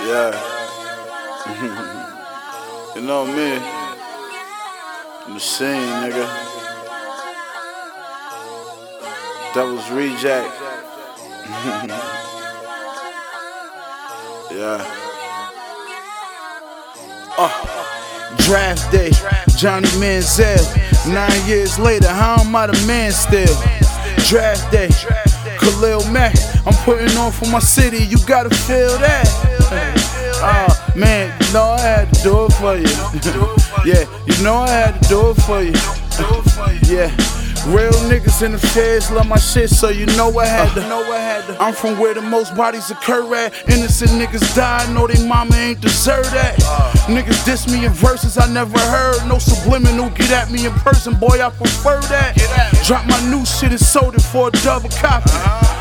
Yeah. You know me. Machine, nigga. Devil's Reject. Yeah. Draft day, Johnny Manziel. 9 years later, how am I the man still? Draft day, Khalil Mack. I'm putting on for my city, you gotta feel that. Man, you know I had to do it for you. Yeah, you know I had to do it for you. Yeah. Real niggas in the feds love my shit, so you know I had to. I'm from where the most bodies occur at. Innocent niggas die, know they mama ain't deserve that. Niggas diss me in verses I never heard. No subliminal, get at me in person, boy, I prefer that. Drop my new shit and sold it for a double copy.